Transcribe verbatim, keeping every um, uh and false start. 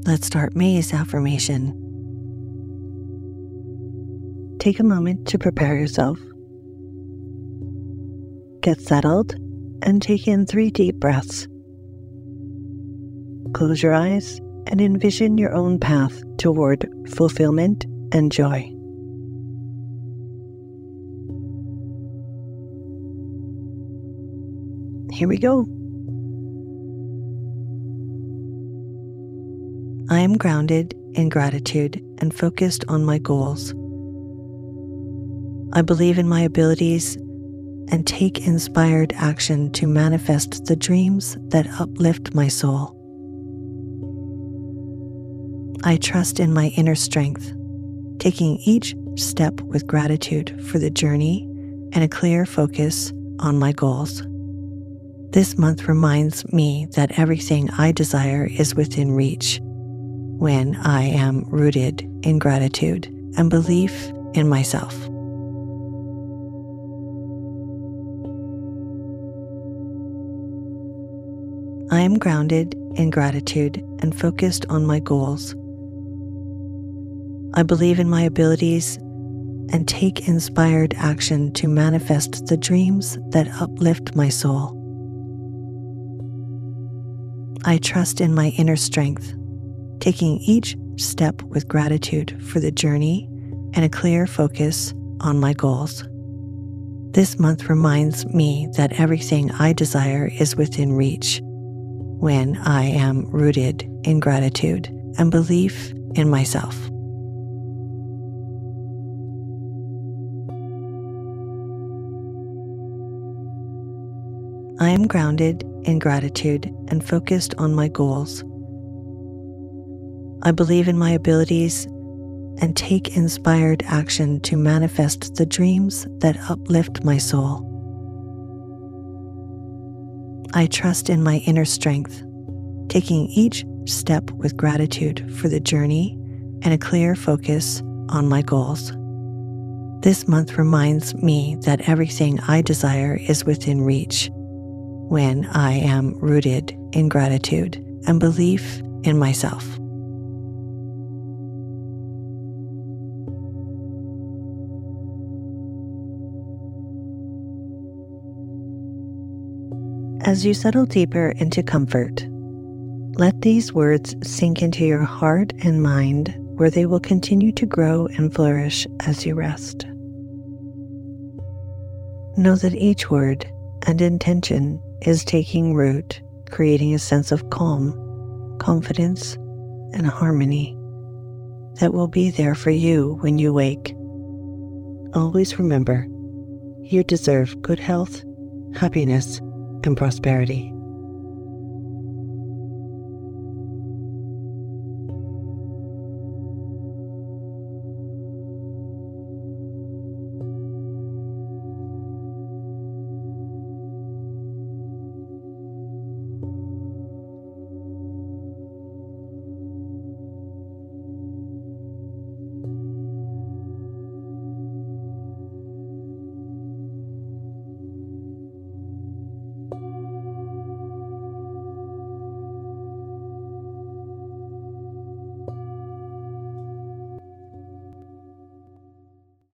Let's start May's affirmation. Take a moment to prepare yourself. Get settled and take in three deep breaths. Close your eyes and envision your own path toward fulfillment and joy. Here we go. I am grounded in gratitude and focused on my goals. I believe in my abilities and take inspired action to manifest the dreams that uplift my soul. I trust in my inner strength, taking each step with gratitude for the journey and a clear focus on my goals. This month reminds me that everything I desire is within reach when I am rooted in gratitude and belief in myself. I am grounded in gratitude and focused on my goals. I believe in my abilities and take inspired action to manifest the dreams that uplift my soul. I trust in my inner strength, taking each step with gratitude for the journey and a clear focus on my goals. This month reminds me that everything I desire is within reach when I am rooted in gratitude and belief in myself. I am grounded in gratitude and focused on my goals. I believe in my abilities and take inspired action to manifest the dreams that uplift my soul. I trust in my inner strength, taking each step with gratitude for the journey and a clear focus on my goals. This month reminds me that everything I desire is within reach when I am rooted in gratitude and belief in myself. As you settle deeper into comfort, let these words sink into your heart and mind, where they will continue to grow and flourish as you rest. Know that each word and intention is taking root, creating a sense of calm, confidence, and harmony that will be there for you when you wake. Always remember, you deserve good health, happiness, and prosperity.